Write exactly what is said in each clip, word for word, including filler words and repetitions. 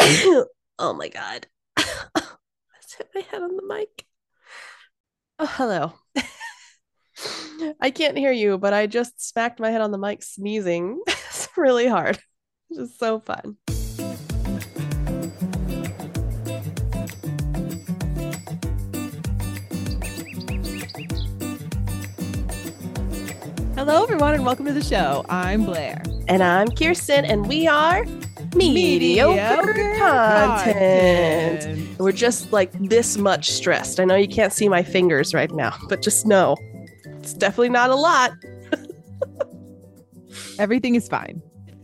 Oh my God. I just hit my head on the mic. Oh, hello. I can't hear you, but I just smacked my head on the mic sneezing. It's really hard. It's just so fun. Hello, everyone, and welcome to the show. I'm Blair. And I'm Kirsten, and we are mediocre, Mediocre content. content. We're just like this much stressed. I know you can't see my fingers right now, but just know it's definitely not a lot. Everything is fine.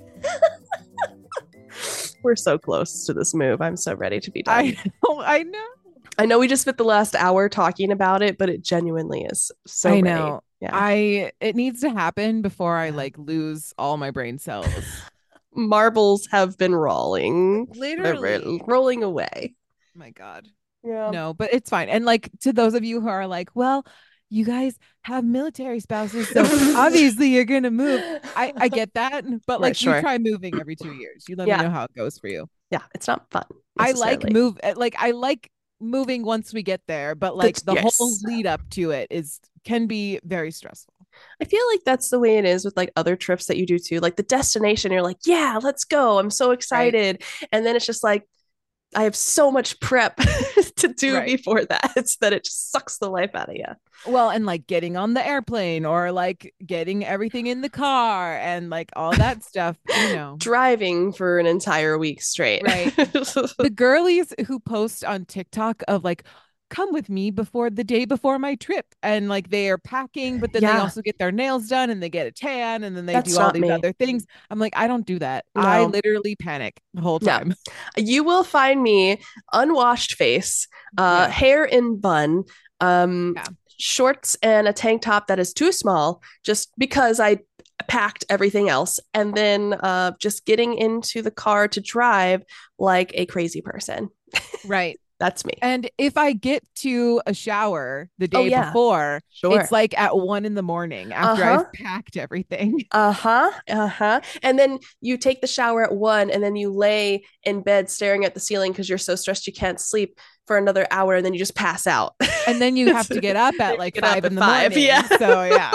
We're so close to this move. I'm so ready to be done. I know. I know. I know we just spent the last hour talking about it, but it genuinely is so I ready. know. Yeah. I it needs to happen before I like lose all my brain cells. Marbles have been rolling. Literally. They're rolling away. My God. Yeah. No, but it's fine. And like to those of you who are like, well, you guys have military spouses, so obviously you're gonna move. I I get that, but like Right, sure. you try moving every two years. You let Yeah. me know how it goes for you. Yeah, it's not fun. I like necessarily. move like I like moving once we get there, but like the yes. whole lead up to it is can be very stressful. I feel like that's the way it is with like other trips that you do too. Like the destination, you're like, yeah, let's go. I'm so excited. And then it's just like, I have so much prep to do Right. before that. It's that it just sucks the life out of you. Well, and like getting on the airplane or like getting everything in the car and like all that stuff, you know. Driving for an entire week straight. Right. The girlies who post on TikTok of like, come with me before the day before my trip, and like they are packing, but then Yeah. they also get their nails done and they get a tan and then they That's do all not these me. other things. I'm like, I don't do that. No. I literally panic the whole Yeah. time. You will find me unwashed face, uh, Yeah. hair in bun, um, Yeah. shorts and a tank top that is too small, just because I packed everything else, and then uh, just getting into the car to drive like a crazy person. Right. That's me. And if I get to a shower the day Oh, yeah. before, Sure. it's like at one in the morning after Uh-huh. I've packed everything. Uh-huh. Uh-huh. And then you take the shower at one, and then you lay in bed staring at the ceiling because you're so stressed you can't sleep for another hour, and then you just pass out. And then you have to get up at like Get five up at in the five, morning. yeah. So yeah,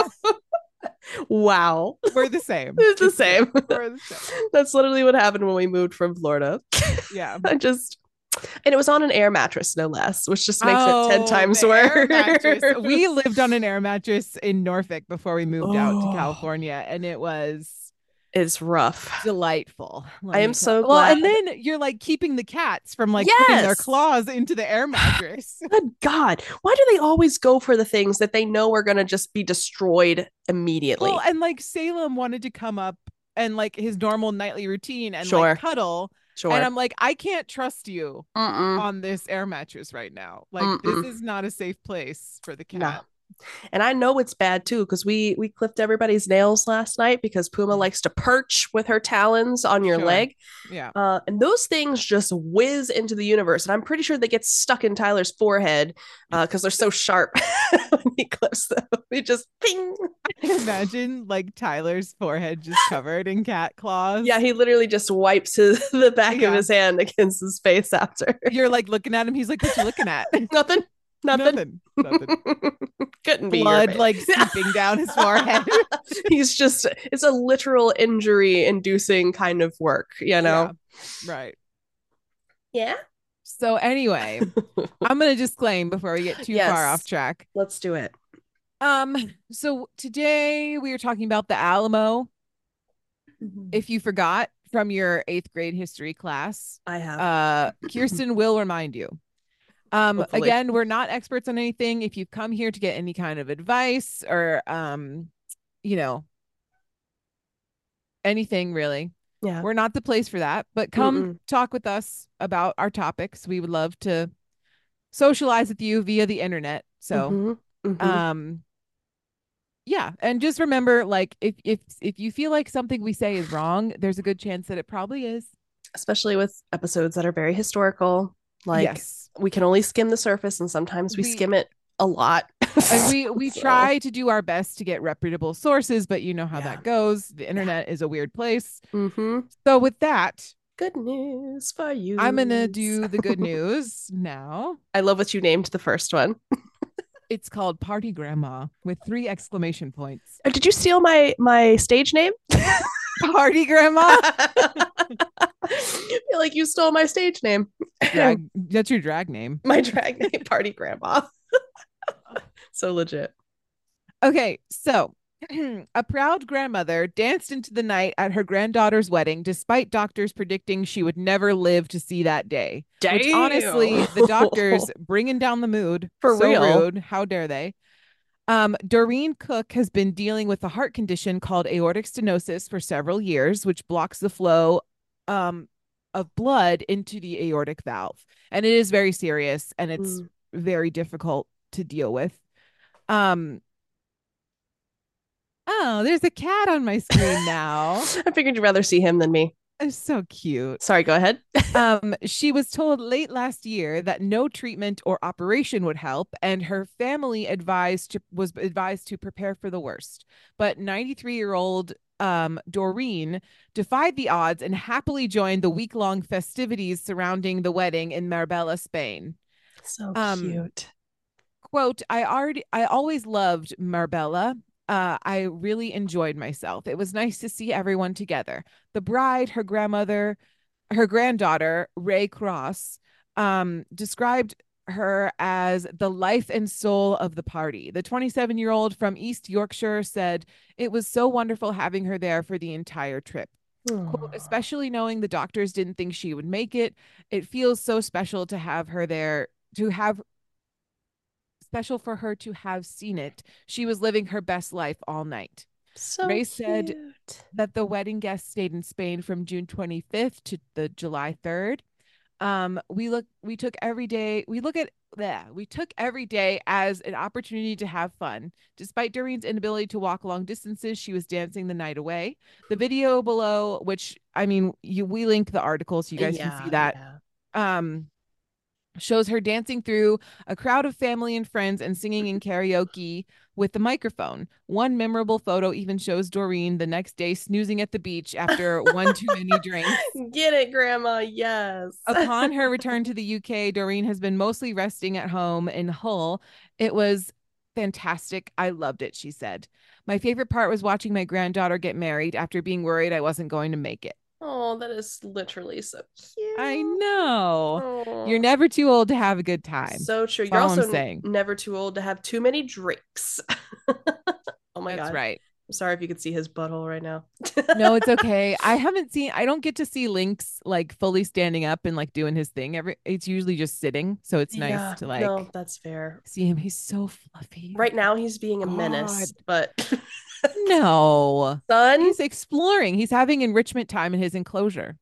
Wow. we're the same. It's the same. We're the same. That's literally what happened when we moved from Florida. Yeah. I just and it was on an air mattress, no less, which just makes Oh, it ten times the worse. air mattress. We lived on an air mattress in Norfolk before we moved out to Oh. California, and it was It's rough. delightful. let I me am tell- so well, glad. and then you're like keeping the cats from like putting their Yes. claws into the air mattress. Good God. Why do they always go for the things that they know are going to just be destroyed immediately? Well, and like Salem wanted to come up and like his normal nightly routine and Sure. like cuddle. Sure. And I'm like, I can't trust you Mm-mm. on this air mattress right now. Like, Mm-mm. this is not a safe place for the cat. No. And I know it's bad too, because we we clipped everybody's nails last night because Puma Mm. likes to perch with her talons on your Sure. leg. Yeah. Uh, and those things just whiz into the universe. And I'm pretty sure they get stuck in Tyler's forehead because uh, they're so sharp when he clips them. We just ping. Imagine like Tyler's forehead just covered in cat claws. Yeah, he literally just wipes his, the back Yeah. of his hand against his face after. You're like looking at him. He's like, what you looking at? Nothing. Nothing. Nothing. Nothing. Couldn't be your Blood face. like seeping down his forehead. He's just, it's a literal injury inducing kind of work, you know? Yeah. Right. Yeah. So anyway, I'm going to disclaim before we get too Yes. far off track. Let's do it. Um, so today we are talking about the Alamo. If you forgot from your eighth grade history class, I have. uh, Kirsten will remind you. Um, Hopefully. again, we're not experts on anything. If you've come here to get any kind of advice or, um, you know, anything really, Yeah. we're not the place for that. But come Mm-mm. talk with us about our topics. We would love to socialize with you via the internet. So, Mhm. Mhm. um, yeah, and just remember, like, if if if you feel like something we say is wrong, there's a good chance that it probably is. Especially with episodes that are very historical. Like, Yes. we can only skim the surface, and sometimes we, We- skim it a lot. And we we So, try to do our best to get reputable sources, but you know how Yeah. that goes. The internet is a weird place. mhm. So with that, Good news for you. I'm gonna do the good news now. I love what you named the first one. It's called Party Grandma with three exclamation points. Oh, did you steal my my stage name? Party Grandma? I feel like you stole my stage name. Drag. That's your drag name. My drag name, Party Grandma. So legit. Okay, so a proud grandmother danced into the night at her granddaughter's wedding, despite doctors predicting she would never live to see that day. Damn. Which honestly, the doctors bringing down the mood. For so real. rude. How dare they? Um, Doreen Cook has been dealing with a heart condition called aortic stenosis for several years, which blocks the flow um, of blood into the aortic valve. And it is very serious and it's mm. very difficult to deal with. Um, oh, there's a cat on my screen now. I figured you'd rather see him than me. It's so cute. Sorry, go ahead. um, she was told late last year that no treatment or operation would help, and her family advised to, was advised to prepare for the worst. But ninety-three-year-old um, Doreen defied the odds and happily joined the week-long festivities surrounding the wedding in Marbella, Spain. So um, cute. Quote, I already, I always loved Marbella. Uh, I really enjoyed myself. It was nice to see everyone together. The bride, her grandmother, her granddaughter, Ray Cross, um, described her as the life and soul of the party. The twenty-seven-year-old from East Yorkshire said, it was so wonderful having her there for the entire trip. Quote, especially knowing the doctors didn't think she would make it. It feels so special to have her there, to have special for her to have seen it. She was living her best life all night. So Ray cute. said that the wedding guests stayed in Spain from June twenty-fifth to the July third. Um, we look, we took every day, we look at that. We took every day as an opportunity to have fun. Despite Doreen's inability to walk long distances, she was dancing the night away. The video below, which I mean, you we link the article so you guys yeah, can see that. Yeah. Um, shows her dancing through a crowd of family and friends and singing in karaoke with the microphone. One memorable photo even shows Doreen the next day snoozing at the beach after one too many drinks. Get it, Grandma. Yes. Upon her return to the U K, Doreen has been mostly resting at home in Hull. It was fantastic. I loved it, she said. My favorite part was watching my granddaughter get married after being worried I wasn't going to make it. Oh, that is literally so cute. I know. Aww. You're never too old to have a good time. So true. You're also n- never too old to have too many drinks. Oh my That's God. right. I'm sorry if you could see his butthole right now. No, it's okay. I haven't seen, I don't get to see Lynx like fully standing up and like doing his thing. Every It's usually just sitting. So it's nice yeah, to like. No, that's fair. See him. He's so fluffy. Right now he's being a God. menace, but. No. Son. He's exploring. He's having enrichment time in his enclosure.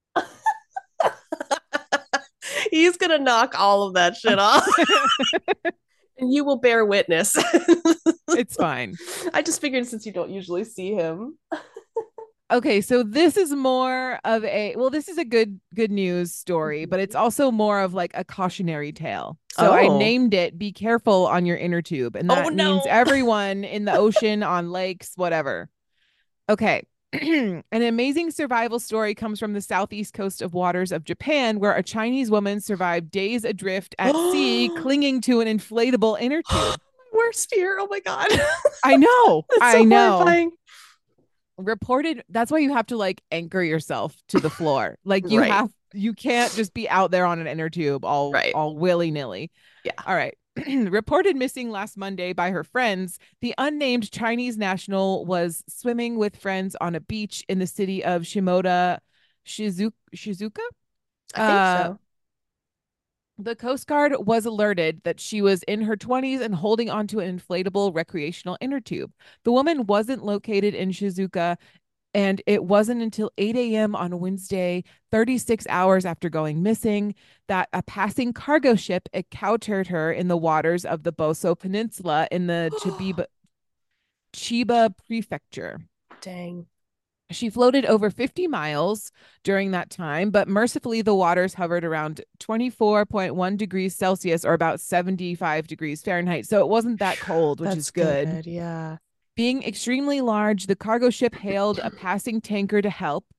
He's going to knock all of that shit off. And you will bear witness. It's fine. I just figured since you don't usually see him. Okay, so this is more of a well, this is a good good news story, but it's also more of like a cautionary tale. So oh. I named it "Be careful on your inner tube," and that oh, no. means everyone in the ocean, on lakes, whatever. Okay. An amazing survival story comes from the southeast coast of waters of Japan, where a Chinese woman survived days adrift at sea, clinging to an inflatable inner tube. Worst fear. Oh my God. I know. That's so I know. Horrifying. Reported. That's why you have to like anchor yourself to the floor. Like you right. have, you can't just be out there on an inner tube all, right. all willy nilly. Yeah. All right. Reported missing last Monday by her friends, the unnamed Chinese national was swimming with friends on a beach in the city of Shimoda, Shizuka. Shizuka? I think uh, so. The Coast Guard was alerted that she was in her twenties and holding onto an inflatable recreational inner tube. The woman wasn't located in Shizuka, and it wasn't until eight a.m. on Wednesday, thirty-six hours after going missing, that a passing cargo ship encountered her in the waters of the Boso Peninsula in the Chiba, Chiba Prefecture. Dang. She floated over fifty miles during that time, but mercifully the waters hovered around twenty-four point one degrees Celsius or about seventy-five degrees Fahrenheit. So it wasn't that cold, which That's is good. good. Yeah. Being extremely large, the cargo ship hailed a passing tanker to help.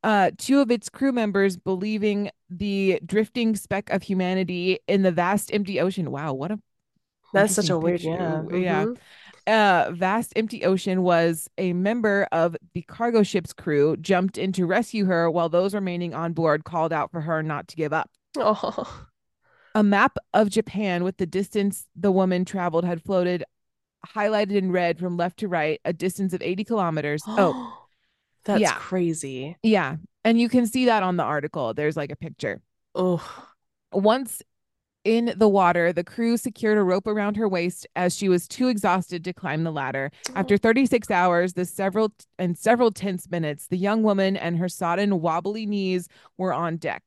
uh, two of its crew members believing the drifting speck of humanity in the vast empty ocean. Wow, what a That's such interesting a weird, picture. yeah. Yeah. Mm-hmm. Uh, vast empty ocean was a member of the cargo ship's crew jumped in to rescue her while those remaining on board called out for her not to give up. Oh, A map of Japan with the distance the woman traveled had floated highlighted in red from left to right, a distance of eighty kilometers. Oh, that's yeah. crazy. Yeah. And you can see that on the article. There's like a picture. Oh, Once in the water, the crew secured a rope around her waist as she was too exhausted to climb the ladder. After thirty-six hours, the several and several tense minutes, the young woman and her sodden, wobbly knees were on deck.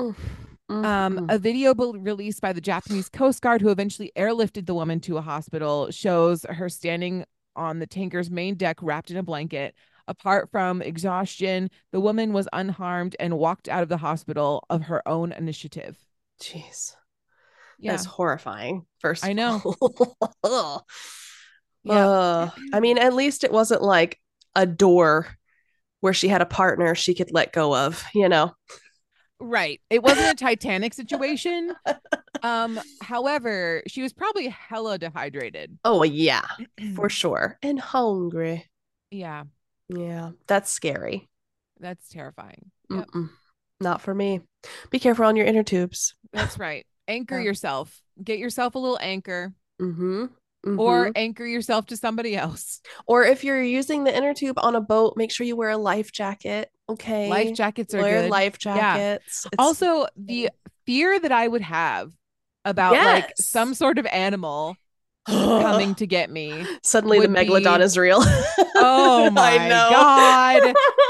Um, mm-hmm. a video released by the Japanese Coast Guard, who eventually airlifted the woman to a hospital, shows her standing on the tanker's main deck wrapped in a blanket. Apart from exhaustion, the woman was unharmed and walked out of the hospital of her own initiative. Jeez. Yeah. That's horrifying. First I of know. all. Yeah. Uh, I mean, at least it wasn't like a door where she had a partner she could let go of, you know? Right. It wasn't a Titanic situation. Um, however, she was probably hella dehydrated. Oh, yeah, for sure. And hungry. Yeah. Yeah, that's scary. That's terrifying. Yep. Mm-mm. Not for me. Be careful on your inner tubes. That's right. Anchor Yeah. yourself. Get yourself a little anchor. Mm-hmm. Mm-hmm. Or anchor yourself to somebody else. Or if you're using the inner tube on a boat, make sure you wear a life jacket. Okay. Life jackets are wear good. life Yeah. jackets. It's... Also, the fear that I would have about yes. like some sort of animal coming to get me. Suddenly the megalodon be... is real. Oh my God.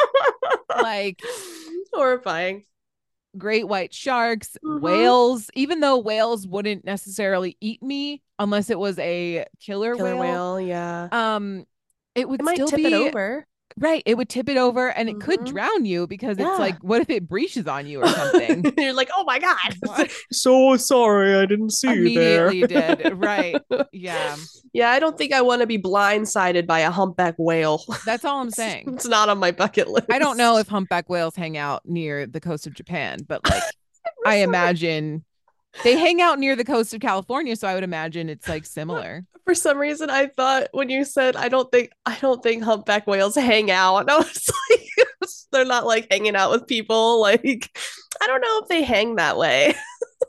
Like horrifying. Great white sharks, mm-hmm. whales, even though whales wouldn't necessarily eat me unless it was a killer, killer whale. whale. Yeah. Um, it would it might still tip be it over. Right. It would tip it over and mm-hmm. it could drown you because yeah. it's like, what if it breaches on you or something? You're like, oh my God. So sorry. I didn't see Immediately you there. did. Right. Yeah. Yeah. I don't think I want to be blindsided by a humpback whale. That's all I'm saying. It's not on my bucket list. I don't know if humpback whales hang out near the coast of Japan, but like, I imagine they hang out near the coast of California. So I would imagine it's like similar. For some reason, I thought when you said, I don't think, I don't think humpback whales hang out. And I was like, they're not like hanging out with people. Like, I don't know if they hang that way.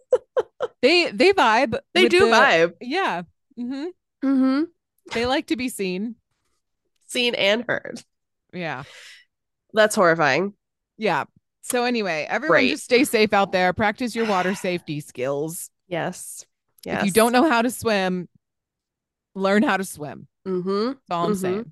they, they vibe. They do the, vibe. Yeah. Mm-hmm. Mm-hmm. They like to be seen. Seen and heard. Yeah. That's horrifying. Yeah. So anyway, everyone Great. Just stay safe out there. Practice your water safety skills. Yes. Yes. If you don't know how to swim, learn how to swim. Mm-hmm. That's all I'm mm-hmm. saying.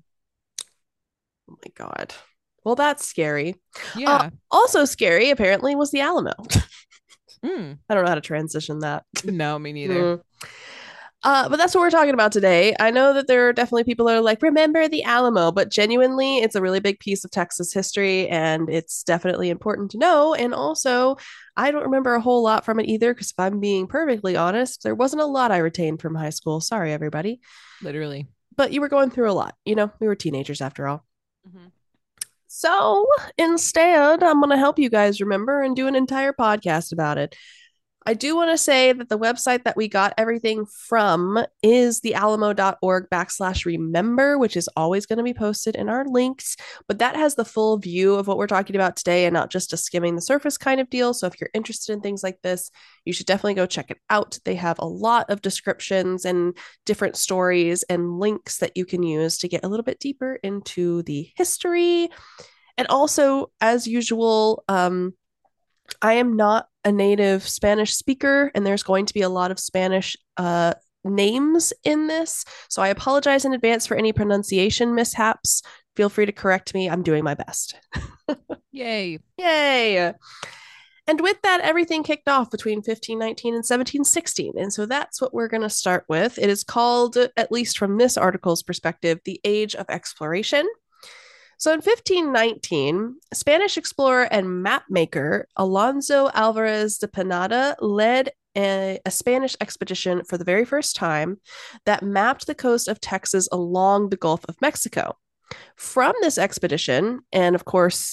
Oh my God. Well, that's scary. Yeah. Uh, also scary, apparently, was the Alamo. mm. I don't know how to transition that. No, me neither. Mm. Uh, but that's what we're talking about today. I know that there are definitely people that are like, remember the Alamo, but genuinely, it's a really big piece of Texas history, and it's definitely important to know. And also, I don't remember a whole lot from it either, because if I'm being perfectly honest, there wasn't a lot I retained from high school. Sorry, everybody. Literally. But you were going through a lot. You know, we were teenagers after all. Mm-hmm. So instead, I'm going to help you guys remember and do an entire podcast about it. I do want to say that the website that we got everything from is thealamo.org backslash remember, which is always going to be posted in our links. But that has the full view of what we're talking about today and not just a skimming the surface kind of deal. So if you're interested in things like this, you should definitely go check it out. They have a lot of descriptions and different stories and links that you can use to get a little bit deeper into the history. And also, as usual, um, I am not a native Spanish speaker, and there's going to be a lot of Spanish uh, names in this. So I apologize in advance for any pronunciation mishaps. Feel free to correct me. I'm doing my best. Yay. Yay. And with that, everything kicked off between fifteen nineteen and seventeen sixteen. And so that's what we're going to start with. It is called, at least from this article's perspective, the Age of Exploration. So in fifteen nineteen, Spanish explorer and map maker Alonso Alvarez de Pineda led a, a Spanish expedition for the very first time that mapped the coast of Texas along the Gulf of Mexico. From this expedition, and of course,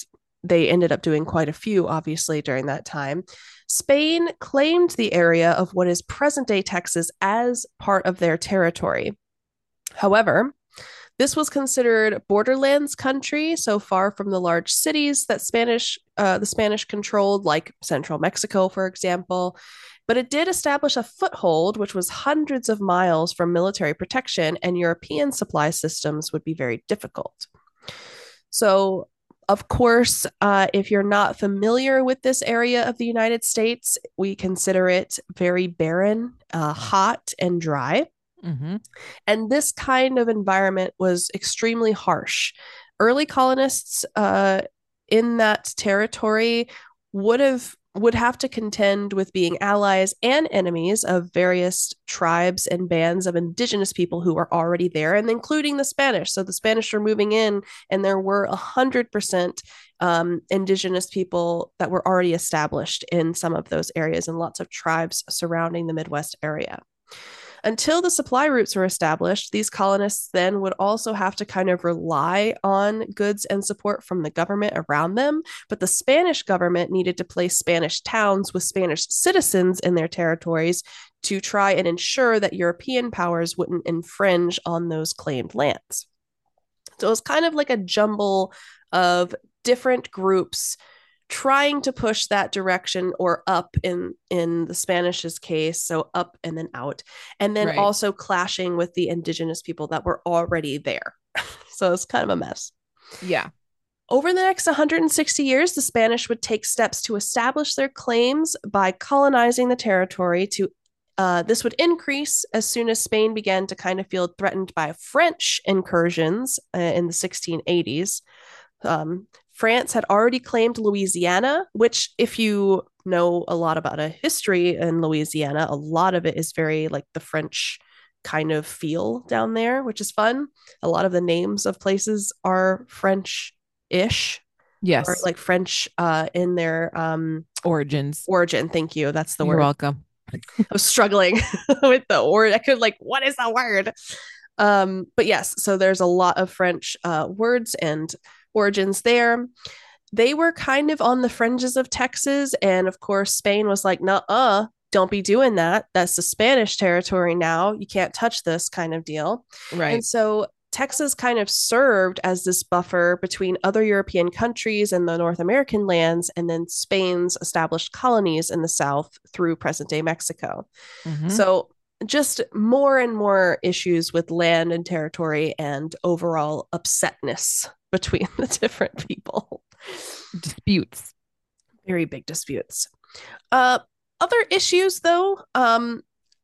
they ended up doing quite a few, obviously, during that time. Spain claimed the area of what is present day Texas as part of their territory. However, this was considered borderlands country, so far from the large cities that Spanish, uh, the Spanish controlled, like central Mexico, for example. But it did establish a foothold, which was hundreds of miles from military protection, and European supply systems would be very difficult. So, of course, uh, if you're not familiar with this area of the United States, we consider it very barren, uh, hot, and dry. Mm-hmm. And this kind of environment was extremely harsh. Early colonists uh, in that territory would have would have to contend with being allies and enemies of various tribes and bands of indigenous people who were already there, and including the Spanish. So the Spanish were moving in, and there were a hundred percent um, indigenous people that were already established in some of those areas, and lots of tribes surrounding the Midwest area. Until the supply routes were established, these colonists then would also have to kind of rely on goods and support from the government around them. But the Spanish government needed to place Spanish towns with Spanish citizens in their territories to try and ensure that European powers wouldn't infringe on those claimed lands. So it was kind of like a jumble of different groups trying to push that direction, or up in in the Spanish's case, so up and then out, and then Right. also clashing with the indigenous people that were already there. So it's kind of a mess. Yeah. Over the next one hundred sixty years, the Spanish would take steps to establish their claims by colonizing the territory. To uh, this would increase as soon as Spain began to kind of feel threatened by French incursions uh, in the sixteen eighties. Um, France had already claimed Louisiana, which, if you know a lot about a history in Louisiana, a lot of it is very like the French kind of feel down there, which is fun. A lot of the names of places are French-ish, Yes. or like French uh, in their um, origins. Origin. Thank you. That's the You're word. You're welcome. I was struggling with the word. I could like, what is the word? Um, but yes, so there's a lot of French uh, words and origins there. They were kind of on the fringes of Texas, and of course Spain was like, "Nuh-uh, don't be doing that. That's the Spanish territory now. You can't touch this," kind of deal. Right. And so Texas kind of served as this buffer between other European countries and the North American lands, and then Spain's established colonies in the South through present-day Mexico. Mm-hmm. So just more and more issues with land and territory and overall upsetness between the different people. Disputes. Very big disputes. Uh, other issues, though, um,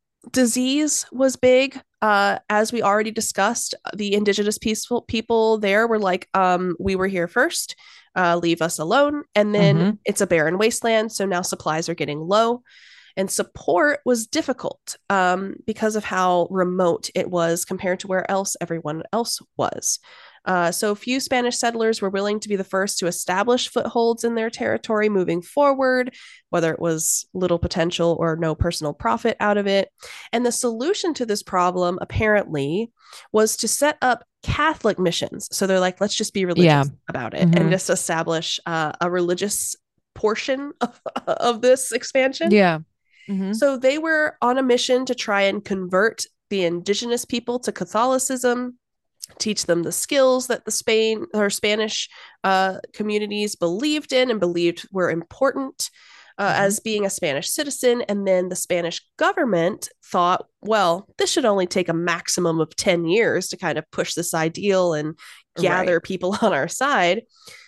disease was big. Uh, as we already discussed, the indigenous peaceful people there were like, um, we were here first, uh, leave us alone. And then mm-hmm. it's a barren wasteland, so now supplies are getting low. And support was difficult um, because of how remote it was compared to where else everyone else was. Uh, so few Spanish settlers were willing to be the first to establish footholds in their territory moving forward, whether it was little potential or no personal profit out of it. And the solution to this problem, apparently, was to set up Catholic missions. So they're like, let's just be religious yeah. about it mm-hmm. and just establish uh, a religious portion of, of this expansion. Yeah. Mm-hmm. So they were on a mission to try and convert the indigenous people to Catholicism, teach them the skills that the Spain or Spanish uh, communities believed in and believed were important uh, mm-hmm. as being a Spanish citizen. And then the Spanish government thought, well, this should only take a maximum of ten years to kind of push this ideal and gather right. people on our side.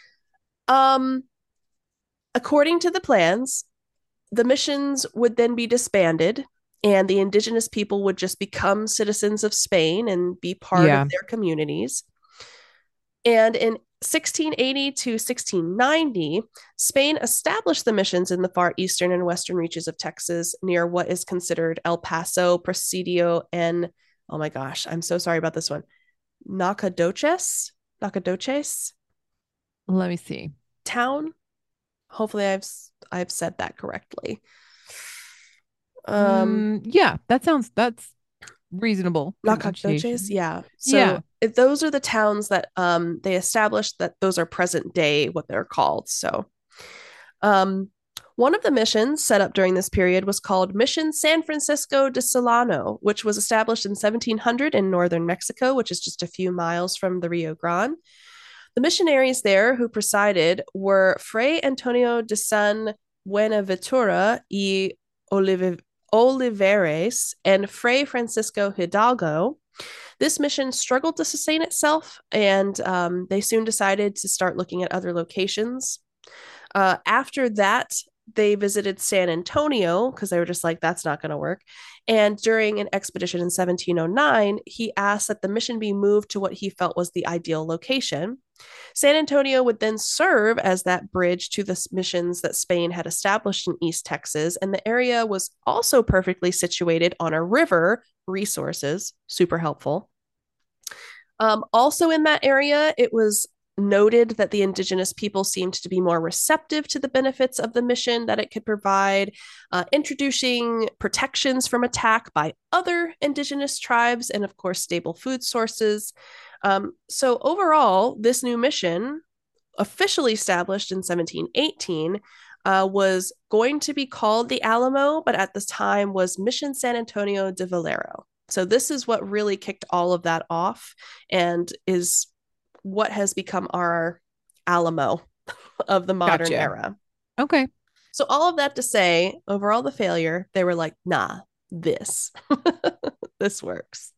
Um, according to the plans, the missions would then be disbanded, and the indigenous people would just become citizens of Spain and be part yeah. of their communities. And in sixteen eighty to sixteen ninety, Spain established the missions in the far eastern and western reaches of Texas near what is considered El Paso, Presidio, and, oh my gosh, I'm so sorry about this one, Nacogdoches? Nacogdoches? Let me see. Town? Hopefully I've I've said that correctly. Um, mm, yeah, that sounds, that's reasonable Nacogdoches, pronunciation. yeah. So Yeah. if those are the towns that um they established that those are present day what they're called. So um one of the missions set up during this period was called Mission San Francisco de Solano, which was established in seventeen hundred in northern Mexico, which is just a few miles from the Rio Grande. The missionaries there who presided were Fray Antonio de San Buenaventura y Olive- Olivares and Fray Francisco Hidalgo. This mission struggled to sustain itself, and um, they soon decided to start looking at other locations. Uh, after that, they visited San Antonio because they were just like, that's not going to work. And during an expedition in seventeen oh nine, he asked that the mission be moved to what he felt was the ideal location. San Antonio would then serve as that bridge to the missions that Spain had established in East Texas, and the area was also perfectly situated on a river, resources, super helpful. Um, also in that area, it was noted that the indigenous people seemed to be more receptive to the benefits of the mission that it could provide, uh, introducing protections from attack by other indigenous tribes, and of course, stable food sources. Um, so, overall, this new mission, officially established in seventeen eighteen, uh, was going to be called the Alamo, but at this time was Mission San Antonio de Valero. So, this is what really kicked all of that off and is what has become our Alamo of the modern Gotcha. era. Okay. So, all of that to say, overall, the failure, they were like, nah, this, this works.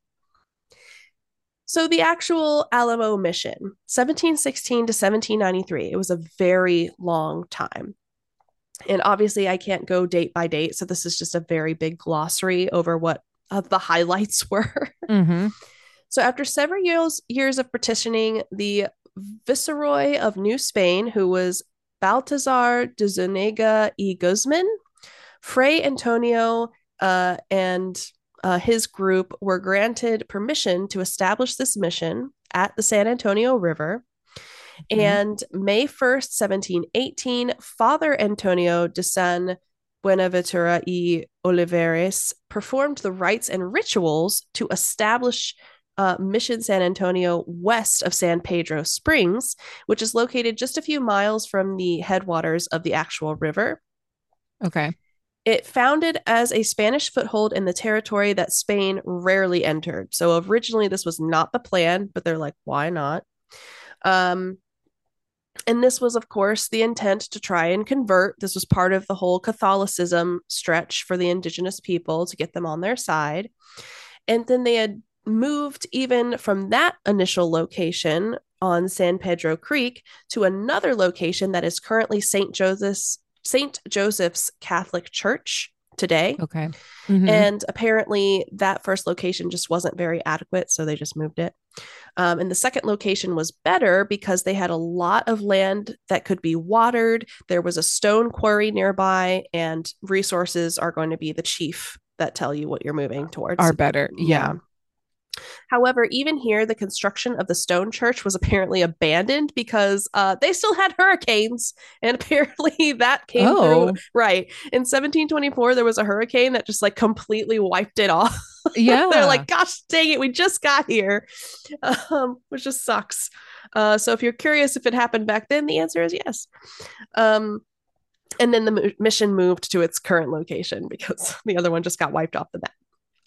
So, the actual Alamo mission, seventeen sixteen to seventeen ninety-three, it was a very long time. And obviously, I can't go date by date. So, this is just a very big glossary over what uh, the highlights were. Mm-hmm. So after several years, years of petitioning, the Viceroy of New Spain, who was Baltazar de Zuniga y Guzman, Fray Antonio uh, and uh, his group were granted permission to establish this mission at the San Antonio River. Mm-hmm. And May first, seventeen eighteen, Father Antonio de San Buenaventura y Olivares performed the rites and rituals to establish Uh, Mission San Antonio west of San Pedro Springs, which is located just a few miles from the headwaters of the actual river. Okay. It founded as a Spanish foothold in the territory that Spain rarely entered. So originally this was not the plan, but they're like, why not? Um, and this was, of course, the intent to try and convert. This was part of the whole Catholicism stretch for the indigenous people to get them on their side. And then they had moved even from that initial location on San Pedro Creek to another location that is currently Saint Joseph's Saint Joseph's Catholic Church today. Okay. Mm-hmm. And apparently that first location just wasn't very adequate, so they just moved it. Um, and the second location was better because they had a lot of land that could be watered. There was a stone quarry nearby, and resources are going to be the chief that tell you what you're moving towards. Are better. Yeah. yeah. However, even here, the construction of the stone church was apparently abandoned because uh, they still had hurricanes. And apparently that came oh. through. Right. In seventeen twenty-four, there was a hurricane that just like completely wiped it off. Yeah. They're like, gosh, dang it, we just got here, um, which just sucks. Uh, so if you're curious if it happened back then, the answer is yes. Um, and then the mission moved to its current location because the other one just got wiped off the map.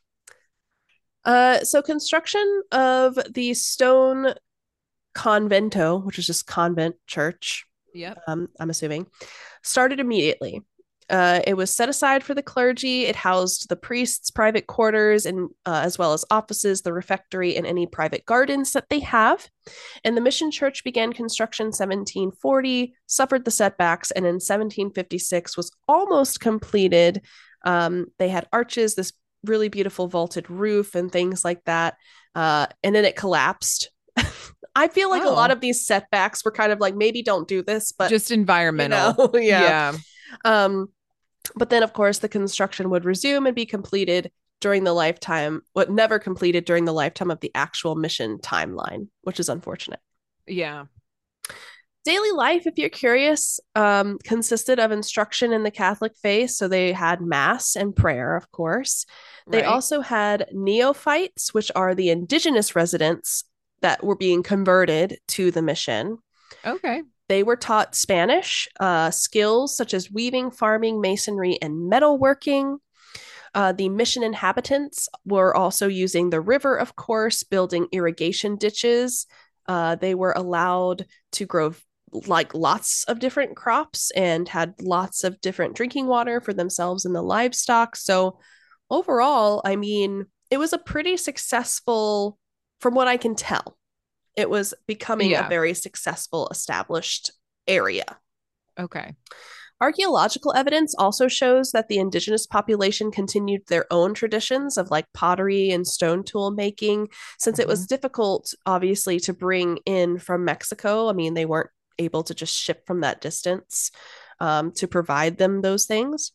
Uh, so construction of the stone convento, which is just convent church, yep. um, I'm assuming, started immediately. Uh, it was set aside for the clergy. It housed the priests' private quarters, and uh, as well as offices, the refectory, and any private gardens that they have. And the mission church began construction in seventeen forty, suffered the setbacks, and in seventeen fifty-six was almost completed. Um, they had arches, this really beautiful vaulted roof and things like that. Uh, and then it collapsed. I feel like oh. a lot of these setbacks were kind of like, maybe don't do this, but just environmental. You know, yeah. yeah. Um, but then of course the construction would resume and be completed during the lifetime, what never completed during the lifetime of the actual mission timeline, which is unfortunate. Yeah. Daily life, if you're curious, um, consisted of instruction in the Catholic faith. So they had mass and prayer, of course. They Right. also had neophytes, which are the indigenous residents that were being converted to the mission. Okay. They were taught Spanish, uh, skills such as weaving, farming, masonry, and metalworking. Uh, the mission inhabitants were also using the river, of course, building irrigation ditches. Uh, they were allowed to grow like lots of different crops and had lots of different drinking water for themselves and the livestock. So, overall, I mean, it was a pretty successful, from what I can tell, it was becoming a Yeah. very successful established area. Okay. Archaeological evidence also shows that the indigenous population continued their own traditions of like pottery and stone tool making, since it Hmm. was difficult, obviously, to bring in from Mexico. I mean, they weren't able to just ship from that distance um, to provide them those things.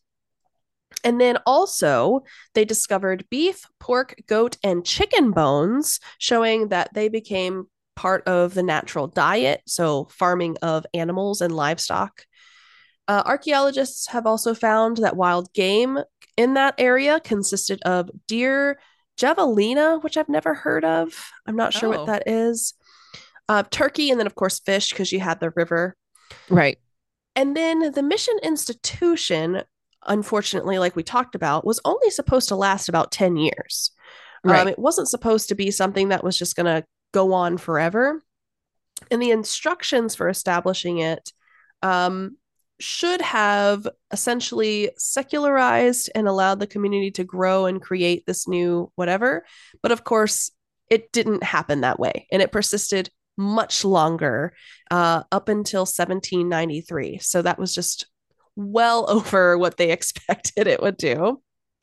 And then also, they discovered beef, pork, goat, and chicken bones, showing that they became part of the natural diet. So, farming of animals and livestock. Uh, archaeologists have also found that wild game in that area consisted of deer, javelina, which I've never heard of. I'm not sure what Oh, that is. Uh, turkey, and then, of course, fish, because you had the river. right. And then the mission institution, unfortunately, like we talked about, was only supposed to last about ten years. Um, Right. it wasn't supposed to be something that was just going to go on forever. And the instructions for establishing it um, should have essentially secularized and allowed the community to grow and create this new whatever. But of course, it didn't happen that way. And it persisted much longer uh, up until seventeen ninety-three. So that was just well over what they expected it would do.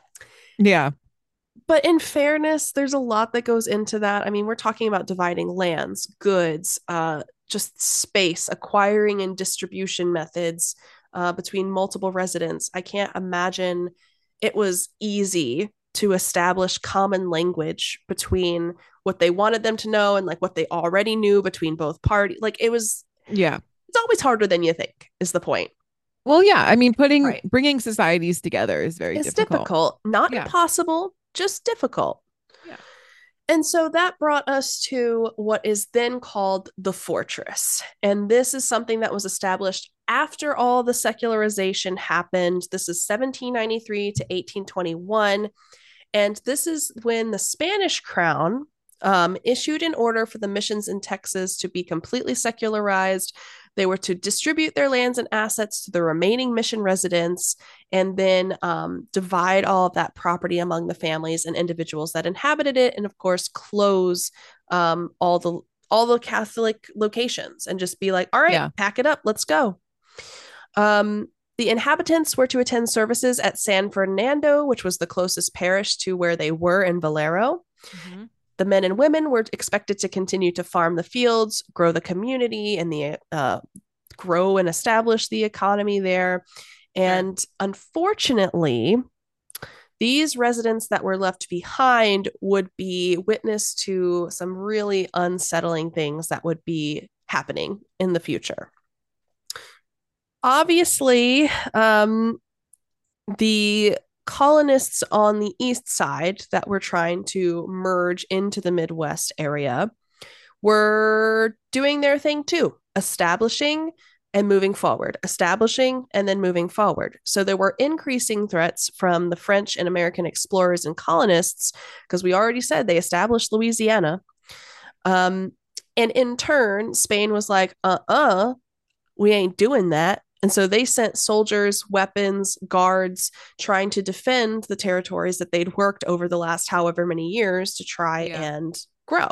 Yeah. But in fairness, there's a lot that goes into that. I mean, we're talking about dividing lands, goods, uh, just space, acquiring and distribution methods uh, between multiple residents. I can't imagine it was easy to establish common language between what they wanted them to know and like what they already knew between both parties. Like it was, Yeah. it's always harder than you think, is the point. Well, yeah. I mean, putting Right. bringing societies together is very It's difficult. difficult, not Yeah. impossible, just difficult. Yeah. And so that brought us to what is then called the fortress. And this is something that was established after all the secularization happened. This is seventeen ninety-three to eighteen twenty-one. And this is when the Spanish crown um, issued an order for the missions in Texas to be completely secularized. They were to distribute their lands and assets to the remaining mission residents and then um, divide all of that property among the families and individuals that inhabited it. And of course, close um, all the all the Catholic locations and just be like, all right, Yeah. pack it up, let's go. Um, the inhabitants were to attend services at San Fernando, which was the closest parish to where they were in Valero. Hmm. The men and women were expected to continue to farm the fields, grow the community, and the uh, grow and establish the economy there. Sure. And unfortunately, these residents that were left behind would be witness to some really unsettling things that would be happening in the future. Obviously, um, the colonists on the east side that were trying to merge into the Midwest area were doing their thing too, establishing and moving forward, establishing and then moving forward. So there were increasing threats from the French and American explorers and colonists, because we already said they established Louisiana. Um, and in turn, Spain was like, uh uh, we ain't doing that. And so they sent soldiers, weapons, guards trying to defend the territories that they'd worked over the last however many years to try Yeah. and grow.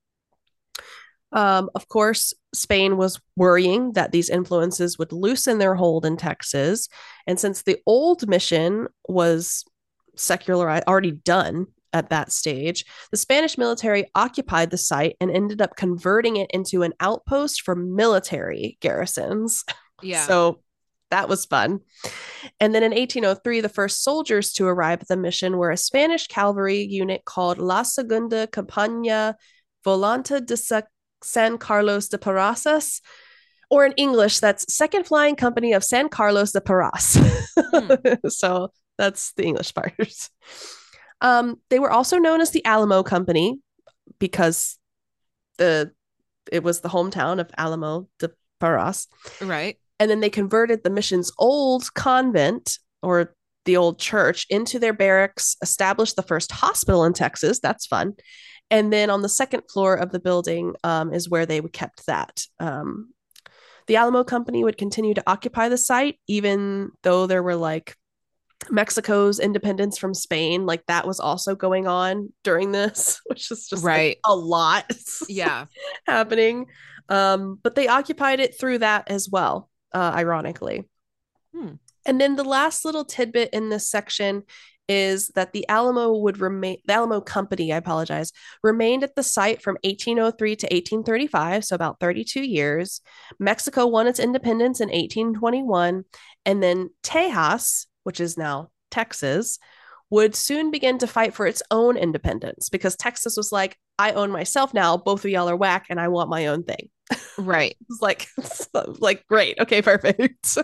Um, of course, Spain was worrying that these influences would loosen their hold in Texas. And since the old mission was secular, already done at that stage, the Spanish military occupied the site and ended up converting it into an outpost for military garrisons. Yeah. So that was fun. And then in eighteen oh three, the first soldiers to arrive at the mission were a Spanish cavalry unit called La Segunda Compañía Volante de San Carlos de Parazas, Or in English, that's Second Flying Company of San Carlos de Parras. Mm. So that's the English part. Um, they were also known as the Alamo Company because the it was the hometown of Alamo de Parras. Right. And then they converted the mission's old convent or the old church into their barracks, established the first hospital in Texas. That's fun. And then on the second floor of the building um, is where they kept that. Um, the Alamo Company would continue to occupy the site, even though there were like Mexico's independence from Spain, like that was also going on during this, which is just right. like a lot yeah happening. Um, but they occupied it through that as well, uh, ironically. Hmm. And then the last little tidbit in this section is that the Alamo would remain, the Alamo Company, I apologize, remained at the site from eighteen oh three to eighteen thirty-five, so about thirty-two years. Mexico won its independence in eighteen twenty-one, and then Tejas, which is now Texas, would soon begin to fight for its own independence because Texas was like, I own myself now. Both of y'all are whack and I want my own thing. Right. It's like, like, great. Okay, perfect.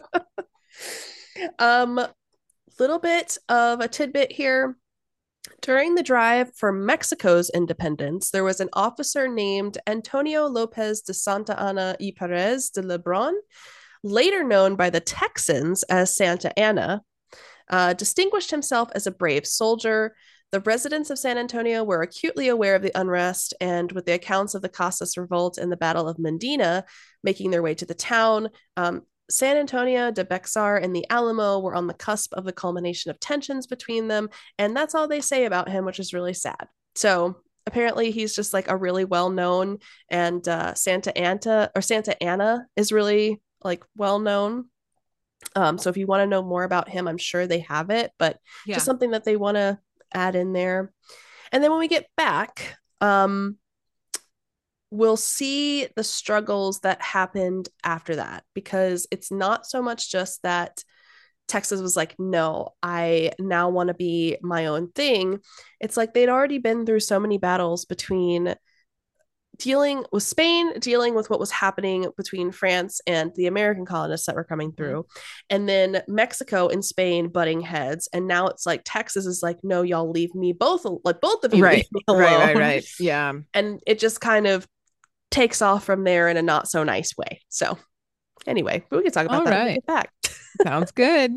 um, little bit of a tidbit here. During the drive for Mexico's independence, there was an officer named Antonio Lopez de Santa Ana y Perez de Lebron, later known by the Texans as Santa Anna. Uh, distinguished himself as a brave soldier. The residents of San Antonio were acutely aware of the unrest, and with the accounts of the Casas revolt and the Battle of Medina making their way to the town, um, San Antonio, de Bexar, and the Alamo were on the cusp of the culmination of tensions between them, and that's all they say about him, which is really sad. So apparently he's just like a really well-known, and uh, Santa Anta or Santa Anna is really like well-known. Um, so if you want to know more about him, I'm sure they have it, but yeah. just something that they want to add in there. And then when we get back, um, we'll see the struggles that happened after that, because it's not so much just that Texas was like, no, I now want to be my own thing. It's like they'd already been through so many battles between dealing with Spain, dealing with what was happening between France and the American colonists that were coming through, and then Mexico and Spain butting heads. And now it's like Texas is like, no, y'all leave me both, like both of you right. leave me alone. Right, right, right. Yeah. And it just kind of takes off from there in a not so nice way. So anyway, we can talk about All that right. when we get back. Sounds good.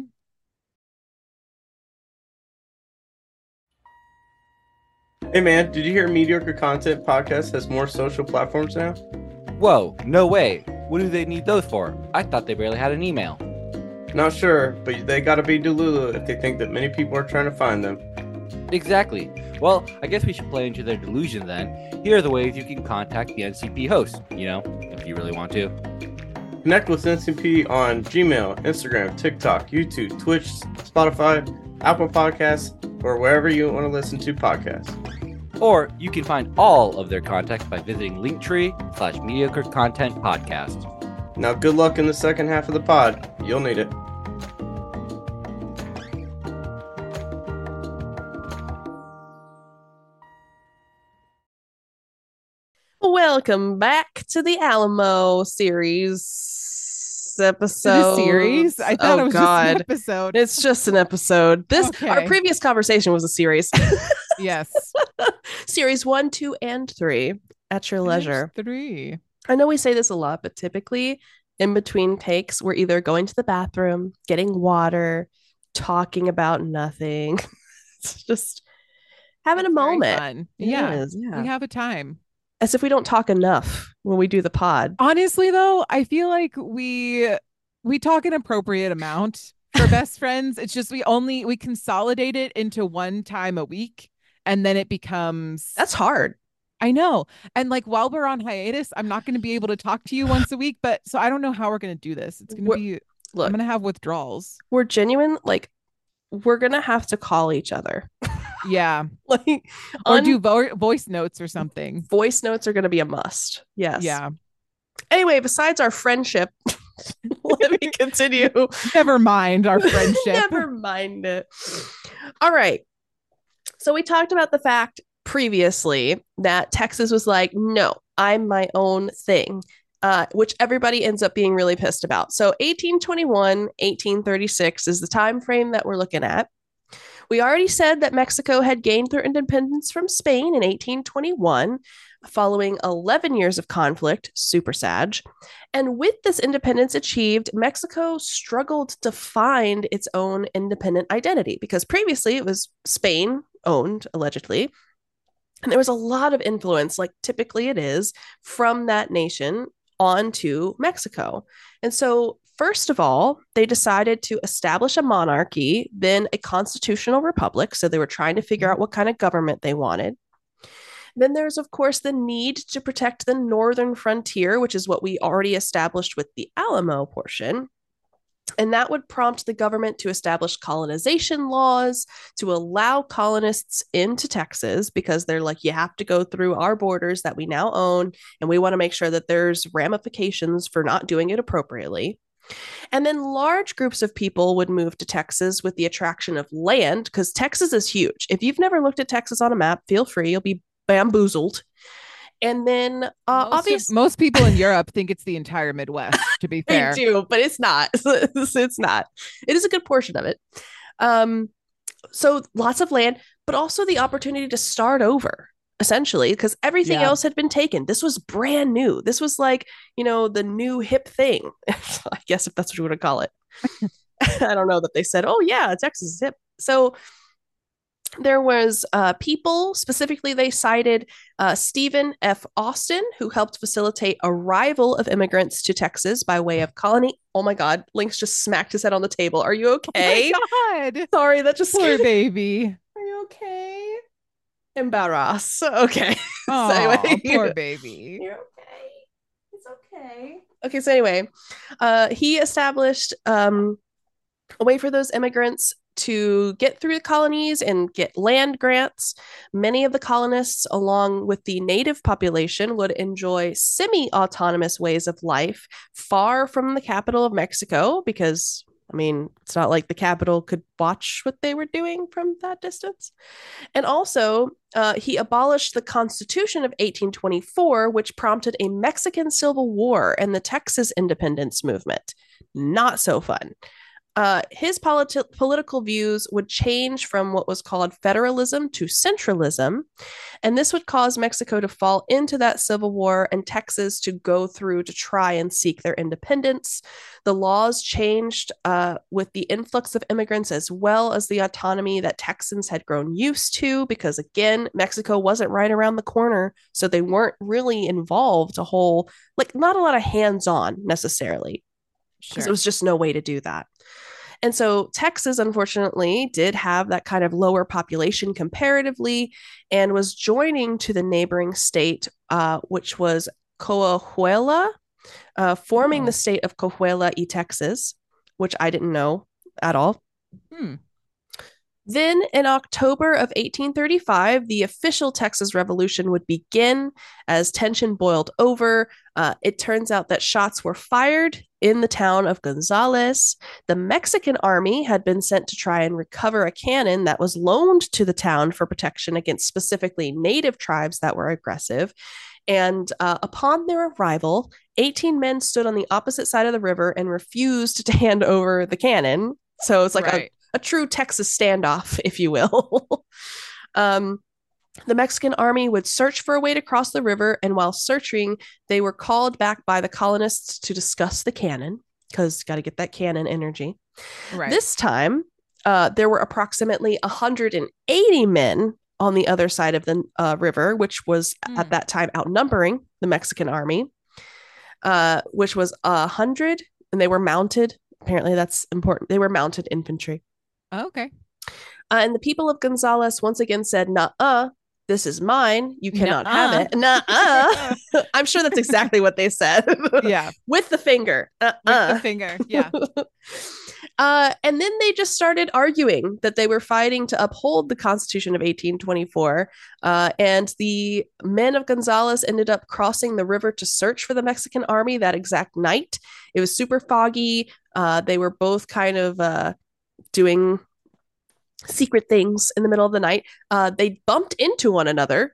Hey man, did you hear Mediocre Content Podcast has more social platforms now? Whoa, no way. What do they need those for? I thought they barely had an email. Not sure, but they gotta be Delulu if they think that many people are trying to find them. Exactly. Well, I guess we should play into their delusion then. Here are the ways you can contact the N C P host, you know, if you really want to. Connect with N C P on Gmail, Instagram, TikTok, YouTube, Twitch, Spotify, Apple Podcasts, or wherever you want to listen to podcasts. Or you can find all of their contacts by visiting Linktree slash Mediocre Content Podcast. Now good luck in the second half of the pod. You'll need it. Welcome back to the Alamo series episode. The series? I thought oh, it was God. just an episode. It's just an episode. This okay. Our previous conversation was a series. Yes. Series one, two, and three at your leisure. There's three. I know we say this a lot, but typically in between takes, we're either going to the bathroom, getting water, talking about nothing. It's just having it's a moment. Fun. Yeah. Is, yeah. We have a time. As if we don't talk enough when we do the pod. Honestly, though, I feel like we we talk an appropriate amount for best friends. It's just we only we consolidate it into one time a week. And then it becomes... That's hard. I know. And like while we're on hiatus, I'm not going to be able to talk to you once a week. But so I don't know how we're going to do this. It's going to be... Look, I'm going to have withdrawals. We're genuine. Like, we're going to have to call each other. Yeah. Like, or un- do vo- voice notes or something. Voice notes are going to be a must. Yes. Yeah. Anyway, besides our friendship, let me continue. Never mind our friendship. Never mind it. All right. So we talked about the fact previously that Texas was like, no, I'm my own thing. uh, which everybody ends up being really pissed about. So eighteen twenty-one, eighteen thirty-six is the time frame that we're looking at. We already said that Mexico had gained their independence from Spain in eighteen twenty-one, following eleven years of conflict, super sad. And with this independence achieved, Mexico struggled to find its own independent identity because previously it was Spain owned, allegedly. And there was a lot of influence, like typically it is, from that nation onto Mexico. And so, first of all, they decided to establish a monarchy, then a constitutional republic. So they were trying to figure out what kind of government they wanted. Then there's, of course, the need to protect the northern frontier, which is what we already established with the Alamo portion. And that would prompt the government to establish colonization laws to allow colonists into Texas because they're like, you have to go through our borders that we now own. And we want to make sure that there's ramifications for not doing it appropriately. And then large groups of people would move to Texas with the attraction of land because Texas is huge. If you've never looked at Texas on a map, feel free. You'll be bamboozled. And then, uh, most, obviously, most people in Europe think it's the entire Midwest, to be fair. They do, but it's not. It's not. It is a good portion of it. Um, so lots of land, but also the opportunity to start over, essentially, because everything Yeah. else had been taken. This was brand new. This was like, you know, the new hip thing, I guess, if that's what you want to call it. I don't know that they said, oh, yeah, Texas is hip. So there was uh, people, specifically they cited uh, Stephen F. Austin, who helped facilitate arrival of immigrants to Texas by way of colony. Oh my God, Lynx just smacked his head on the table. Are you okay? Oh my God. Sorry, that just Poor scared me. baby. Are you okay? Embarrass. Okay. Oh, So anyway, poor baby. You're okay. It's okay. Okay, so anyway, uh, he established um, a way for those immigrants to get through the colonies and get land grants. Many of the colonists, along with the native population, would enjoy semi-autonomous ways of life far from the capital of Mexico because, I mean, it's not like the capital could watch what they were doing from that distance. And also, uh, he abolished the Constitution of eighteen twenty-four, which prompted a Mexican Civil War and the Texas independence movement. Not so fun. Uh, his politi- political views would change from what was called federalism to centralism, and this would cause Mexico to fall into that civil war and Texas to go through to try and seek their independence. The laws changed uh, with the influx of immigrants as well as the autonomy that Texans had grown used to because, again, Mexico wasn't right around the corner, so they weren't really involved a whole, like, not a lot of hands-on necessarily because Sure. it was just no way to do that. And so Texas, unfortunately, did have that kind of lower population comparatively and was joining to the neighboring state, uh, which was Coahuila, uh, forming Oh. the state of Coahuila y Texas, which I didn't know at all. Hmm. Then in October of eighteen thirty-five, the official Texas Revolution would begin as tension boiled over. Uh, it turns out that shots were fired in the town of Gonzales. The Mexican army had been sent to try and recover a cannon that was loaned to the town for protection against specifically native tribes that were aggressive. And uh, upon their arrival, eighteen men stood on the opposite side of the river and refused to hand over the cannon. So it's like Right. a a true Texas standoff, if you will. um, the Mexican army would search for a way to cross the river, and while searching, they were called back by the colonists to discuss the cannon, because got to get that cannon energy. Right. This time, uh, there were approximately one hundred eighty men on the other side of the uh, river, which was Hmm. at that time outnumbering the Mexican army, uh, which was one hundred, and they were mounted. Apparently, that's important. They were mounted infantry. Oh, okay. Uh, and the people of Gonzales once again said, "Nuh-uh, this is mine. You cannot Nuh-uh. have it." Nuh-uh. I'm sure that's exactly what they said. Yeah. With the finger. With Uh-uh. the finger. Yeah. Uh, and then they just started arguing that they were fighting to uphold the Constitution of eighteen twenty-four. Uh, and the men of Gonzales ended up crossing the river to search for the Mexican army that exact night. It was super foggy. Uh, they were both kind of uh, doing secret things in the middle of the night. Uh, they bumped into one another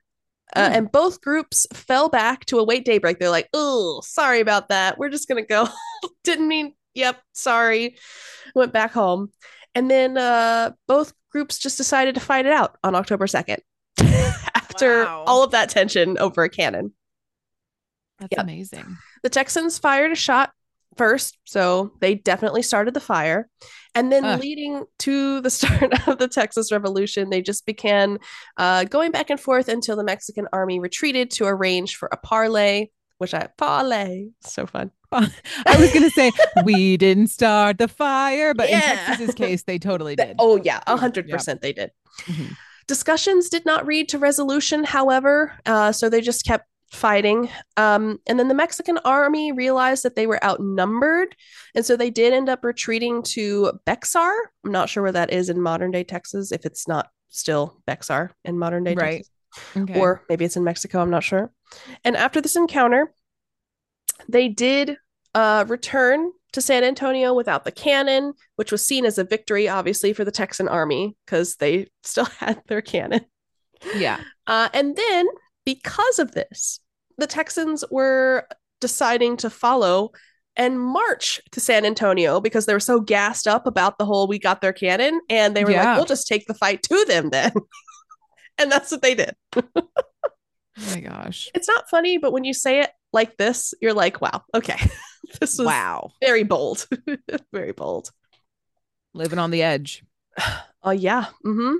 Uh, Oh. and both groups fell back to await daybreak. They're like, oh, sorry about that. We're just going to go. Didn't mean, yep, sorry. Went back home. And then uh, both groups just decided to fight it out on October second after Wow. all of that tension over a cannon. That's Yep. amazing. The Texans fired a shot first, so they definitely started the fire. And then Ugh. leading to the start of the Texas Revolution, they just began uh, going back and forth until the Mexican army retreated to arrange for a parley, which I parley, so fun. I was gonna say we didn't start the fire, but in Yeah. Texas's case, they totally That- did. oh yeah, a hundred percent they did. Mhm. Discussions did not lead to resolution, however, uh, so they just kept fighting. Um, and then the Mexican army realized that they were outnumbered, and so they did end up retreating to Bexar. I'm not sure where that is in modern day Texas, if it's not still Bexar in modern day Right. Texas, Okay. or maybe it's in Mexico. I'm not sure. And after this encounter, they did uh, return to San Antonio without the cannon, which was seen as a victory, obviously, for the Texan army because they still had their cannon. Yeah. Uh, and then, because of this, the Texans were deciding to follow and march to San Antonio because they were so gassed up about the whole we got their cannon. And they were Yeah. like, we'll just take the fight to them then. And that's what they did. Oh my gosh. It's not funny, but when you say it like this, you're like, wow, okay. This was Wow. very bold. Very bold. Living on the edge. Oh, yeah. Mm-hmm.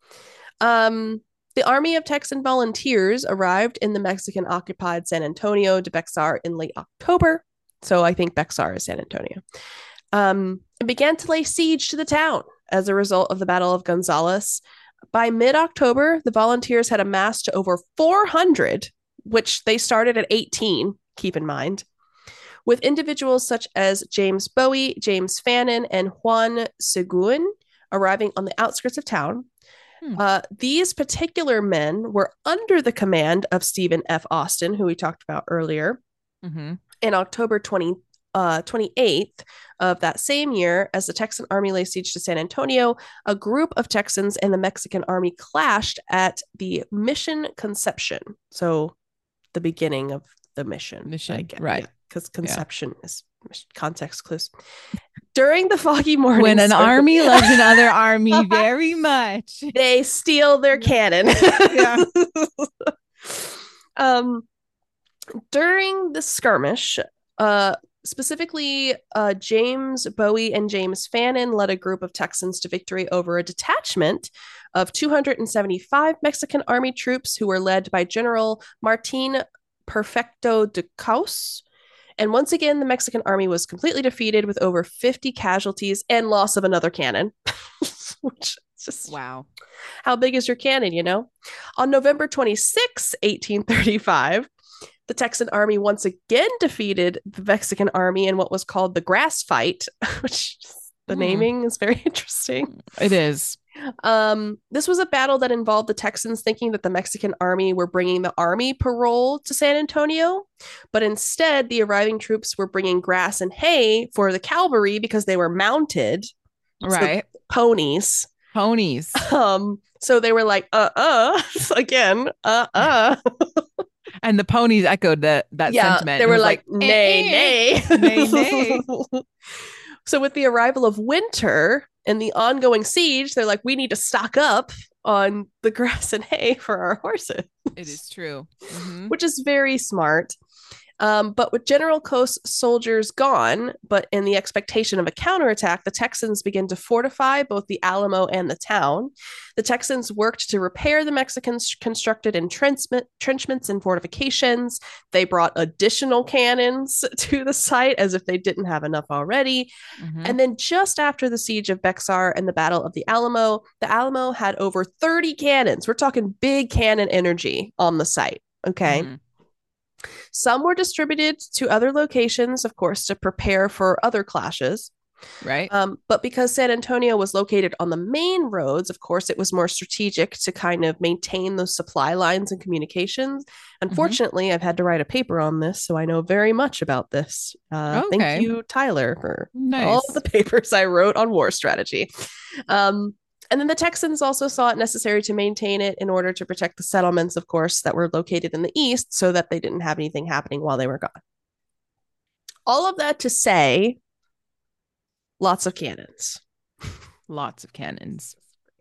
Um, the Army of Texan Volunteers arrived in the Mexican-occupied San Antonio de Bexar in late October. So I think Bexar is San Antonio. Um, and began to lay siege to the town as a result of the Battle of Gonzales. By mid-October, the volunteers had amassed to over four hundred, which they started at eighteen, keep in mind, with individuals such as James Bowie, James Fannin, and Juan Seguin arriving on the outskirts of town. Hmm. Uh, these particular men were under the command of Stephen F. Austin, who we talked about earlier. Mm-hmm. In October twentieth, uh, twenty-eighth of that same year, as the Texan army lay siege to San Antonio, a group of Texans and the Mexican army clashed at the Mission Conception. So the beginning of the mission. Mission, right. Because conception yeah. is context clues. During the foggy morning. When an service, army loves another army very much, they steal their cannon. Yeah. um, during the skirmish, uh, specifically, uh, James Bowie and James Fannin led a group of Texans to victory over a detachment of two hundred seventy-five Mexican army troops who were led by General Martin Perfecto de Caus. And once again, the Mexican army was completely defeated with over fifty casualties and loss of another cannon. Which is just wow. How big is your cannon, you know? On November twenty-sixth, eighteen thirty-five, the Texan army once again defeated the Mexican army in what was called the Grass Fight, which the Mm. naming is very interesting. It is. Um, this was a battle that involved the Texans thinking that the Mexican army were bringing the army parole to San Antonio, but instead the arriving troops were bringing grass and hay for the cavalry because they were mounted, Right. so ponies. Ponies. Um, so they were like, uh-uh, again, uh-uh. And the ponies echoed that that Yeah, sentiment. they It were was like, nay, nay. Nay, nay. So with the arrival of winter and the ongoing siege, they're like, we need to stock up on the grass and hay for our horses. It is true. Mhm. Which is very smart. Um, but with General Coast's soldiers gone, but in the expectation of a counterattack, the Texans began to fortify both the Alamo and the town. The Texans worked to repair the Mexicans' constructed entrenchment, entrenchments and fortifications. They brought additional cannons to the site as if they didn't have enough already. Mhm. And then just after the siege of Bexar and the Battle of the Alamo, the Alamo had over thirty cannons. We're talking big cannon energy on the site. Okay. Mhm. Some were distributed to other locations, of course, to prepare for other clashes. Right. Um, but because San Antonio was located on the main roads, of course, it was more strategic to kind of maintain those supply lines and communications. Unfortunately, I've had to write a paper on this, so I know very much about this. Uh, Okay. Thank you, Tyler, for Nice. all of the papers I wrote on war strategy. Um, And then the Texans also saw it necessary to maintain it in order to protect the settlements, of course, that were located in the east so that they didn't have anything happening while they were gone. All of that to say, lots of cannons. Lots of cannons.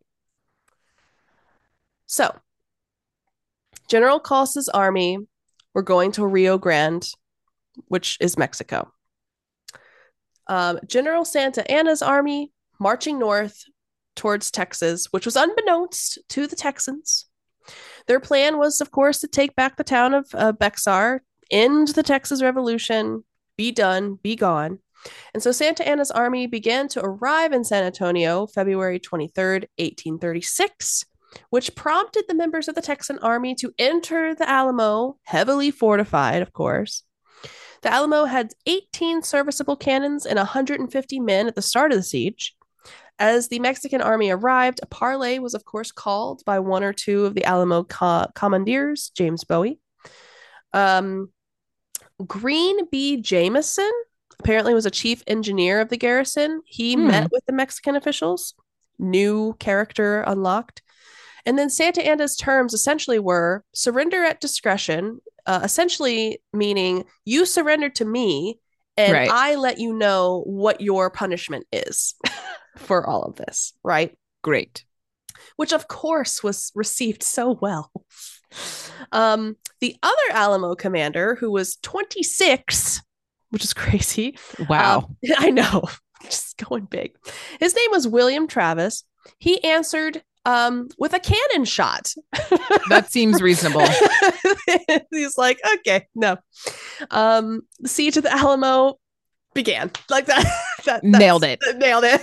So, General Cossa's army were going to Rio Grande, which is Mexico. Um, General Santa Anna's army marching north towards Texas, which was unbeknownst to the Texans. Their plan was, of course, to take back the town of uh, Bexar, end the Texas Revolution, be done, be gone. And so Santa Anna's army began to arrive in San Antonio February twenty-third, eighteen thirty-six, which prompted the members of the Texan army to enter the Alamo, heavily fortified, of course. The Alamo had eighteen serviceable cannons and one hundred fifty men at the start of the siege. As the Mexican army arrived, a parley was, of course, called by one or two of the Alamo co- commandeers, James Bowie. Um, Green B. Jameson apparently was a chief engineer of the garrison. He Hmm. met with the Mexican officials. New character unlocked. And then Santa Anna's terms essentially were surrender at discretion, uh, essentially meaning you surrender to me and Right. I let you know what your punishment is for all of this, right? Great. Which of course was received so well. Um, the other Alamo commander, who was twenty-six, which is crazy. Wow. Um, I know, just going big. His name was William Travis. He answered um, with a cannon shot. That seems reasonable. He's like, okay, no. Um, the siege of the Alamo began like that. that Nailed it. Nailed it.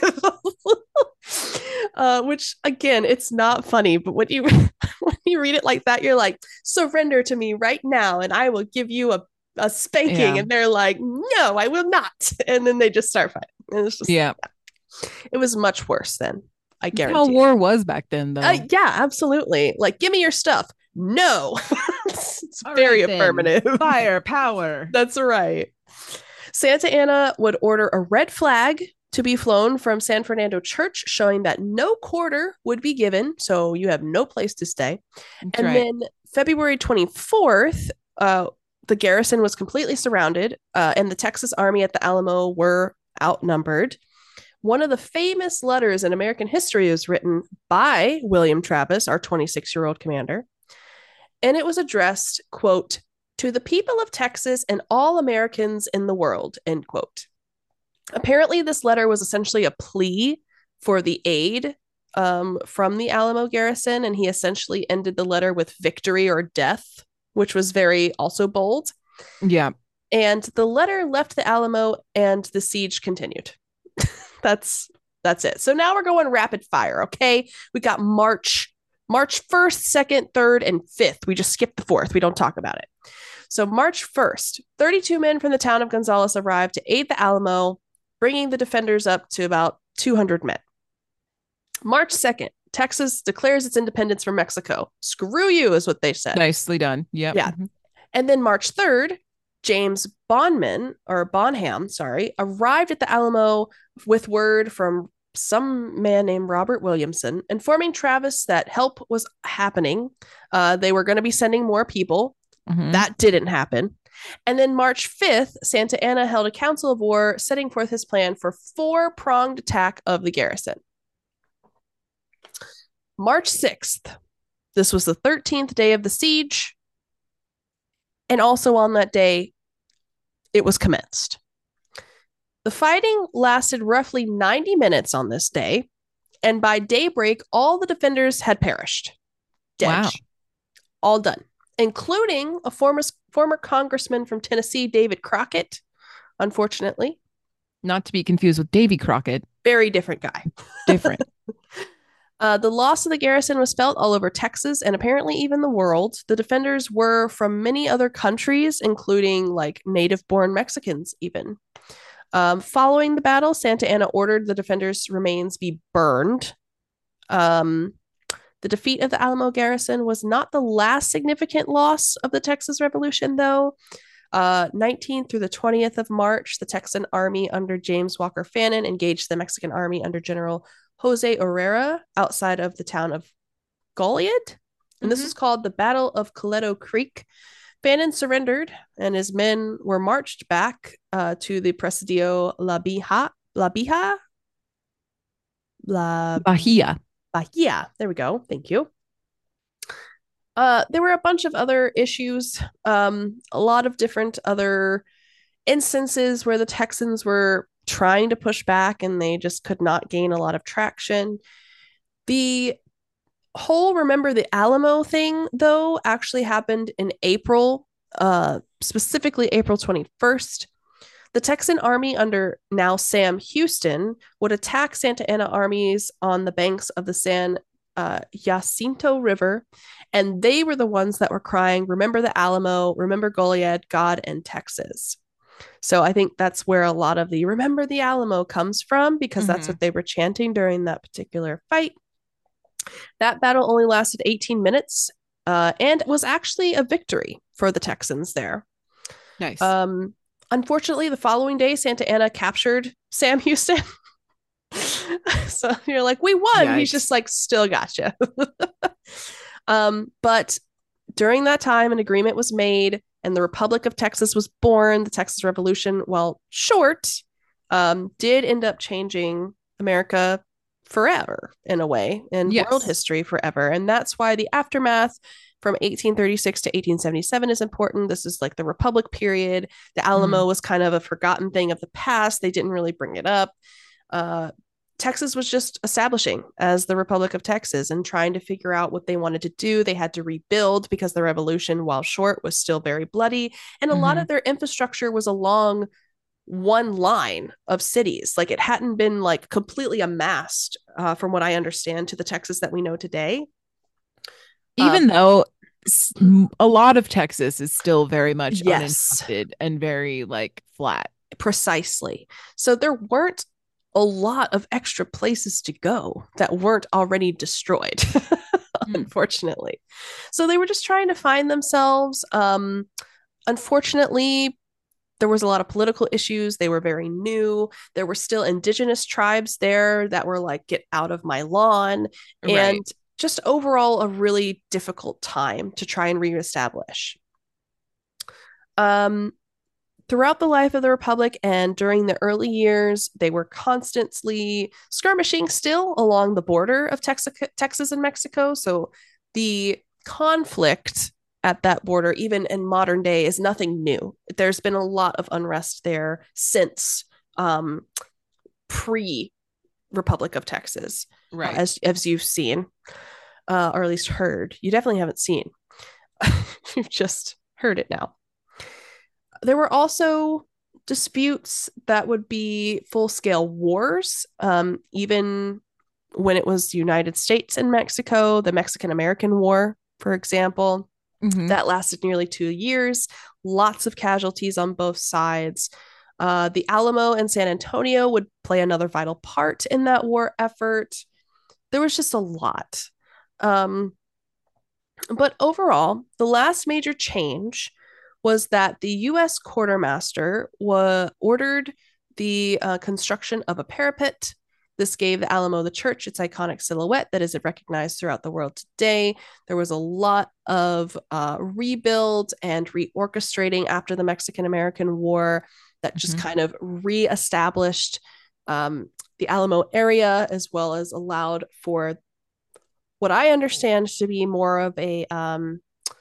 uh, which again, it's not funny, but when you when you read it like that, you're like, surrender to me right now, and I will give you a a spanking. Yeah. And they're like, no, I will not. And then they just start fighting. And it's just, Yeah. it was much worse then. I That's how guarantee. war was back then, though. Uh, yeah, absolutely. Like, give me your stuff. No. It's All very right, then. affirmative. Fire, power. That's right. Santa Anna would order a red flag to be flown from San Fernando Church, showing that no quarter would be given. So you have no place to stay. That's And right. then February twenty-fourth, uh, the garrison was completely surrounded, uh, and the Texas Army at the Alamo were outnumbered. One of the famous letters in American history was written by William Travis, our twenty-six-year-old commander. And it was addressed, quote, to the people of Texas and all Americans in the world, end quote. Apparently, this letter was essentially a plea for the aid um, from the Alamo garrison, and he essentially ended the letter with victory or death, which was very also bold. Yeah. And the letter left the Alamo and the siege continued. that's that's it. So now we're going rapid fire, okay? We got March, March first, second, third, and fifth. We just skipped the fourth. We don't talk about it. So March first, thirty-two men from the town of Gonzales arrived to aid the Alamo, bringing the defenders up to about two hundred men. March second, Texas declares its independence from Mexico. Screw you, is what they said. Nicely done. Yep. Yeah. And then March third, James Bonham, or Bonham, sorry, arrived at the Alamo with word from some man named Robert Williamson, informing Travis that help was happening. Uh, they were going to be sending more people. Mhm. That didn't happen. And then March fifth, Santa Anna held a council of war, setting forth his plan for four-pronged attack of the garrison. March sixth, this was the thirteenth day of the siege. And also on that day, it was commenced. The fighting lasted roughly ninety minutes on this day, and by daybreak, all the defenders had perished. Dead. Wow. All done, including a former, former congressman from Tennessee, David Crockett, unfortunately. Not to be confused with Davy Crockett. Very different guy. Different. Uh, the loss of the garrison was felt all over Texas and apparently even the world. The defenders were from many other countries, including like native-born Mexicans even. Um, following the battle, Santa Anna ordered the defenders' remains be burned. Um, the defeat of the Alamo garrison was not the last significant loss of the Texas Revolution, though. Uh, nineteenth through the twentieth of March, the Texan army under James Walker Fannin engaged the Mexican army under General Jose Herrera outside of the town of Goliad. And this Mhm. was called the Battle of Coleto Creek. Bannon surrendered, and his men were marched back uh, to the Presidio La Bija. La Bija? La Bahia. Bahia. There we go. Thank you. Uh, there were a bunch of other issues, um, a lot of different other instances where the Texans were trying to push back and they just could not gain a lot of traction. The whole Remember the Alamo thing, though, actually happened in April, uh, specifically April twenty-first. The Texan army under now Sam Houston would attack Santa Anna armies on the banks of the San uh, Jacinto River, and they were the ones that were crying, "Remember the Alamo, remember Goliad, God and Texas." So I think that's where a lot of the "Remember the Alamo" comes from, because that's Mhm. what they were chanting during that particular fight. That battle only lasted eighteen minutes uh, and was actually a victory for the Texans there. Nice. Um, unfortunately, the following day, Santa Anna captured Sam Houston. So you're like, we won. Yikes. He's just like, still gotcha. um, but during that time, an agreement was made and the Republic of Texas was born. The Texas Revolution, while short, um, did end up changing America forever in a way, and Yes. world history forever. And that's why the aftermath from eighteen thirty-six to eighteen seventy-seven is important. This is like the Republic period. The Alamo Mhm. was kind of a forgotten thing of the past. They didn't really bring it up. Uh, Texas was just establishing as the Republic of Texas and trying to figure out what they wanted to do. They had to rebuild because the revolution, while short, was still very bloody. And a lot Mhm. of their infrastructure was along one line of cities. Like, it hadn't been like completely amassed, uh, from what I understand, to the Texas that we know today. Even Um, though s- m- a lot of Texas is still very much Yes. uninhabited and very like flat. Precisely. So there weren't a lot of extra places to go that weren't already destroyed, unfortunately. So they were just trying to find themselves. Um, unfortunately, there was a lot of political issues. They were very new. There were still indigenous tribes there that were like, get out of my lawn. Right. And just overall, a really difficult time to try and reestablish. Um, throughout the life of the Republic and during the early years, they were constantly skirmishing still along the border of Texas, Texas and Mexico. So the conflict at that border, even in modern day, is nothing new. There's been a lot of unrest there since um, pre-Republic of Texas, uh, Right. as as you've seen, uh, or at least heard. You definitely haven't seen. You've just heard it now. There were also disputes that would be full-scale wars, um, even when it was the United States and Mexico, the Mexican-American War, for example. Mhm. That lasted nearly two years. Lots of casualties on both sides. Uh, the Alamo and San Antonio would play another vital part in that war effort. There was just a lot. Um, but overall, the last major change was that the U S quartermaster wa- ordered the uh, construction of a parapet. This gave the Alamo the church its iconic silhouette that is recognized throughout the world today. There was a lot of uh, rebuild and reorchestrating after the Mexican-American War that just Mhm. kind of reestablished um, the Alamo area, as well as allowed for what I understand to be more of a um,